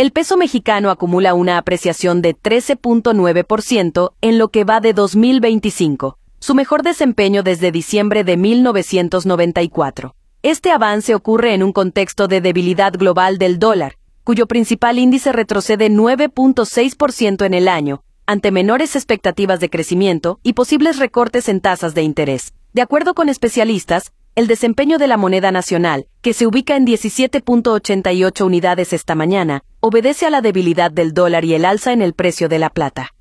El peso mexicano acumula una apreciación de 13.9% en lo que va de 2025, su mejor desempeño desde diciembre de 1994. Este avance ocurre en un contexto de debilidad global del dólar, cuyo principal índice retrocede 9.6% en el año, ante menores expectativas de crecimiento y posibles recortes en tasas de interés. De acuerdo con especialistas, el desempeño de la moneda nacional, que se ubica en 17.88 unidades esta mañana, obedece a la debilidad del dólar y el alza en el precio de la plata.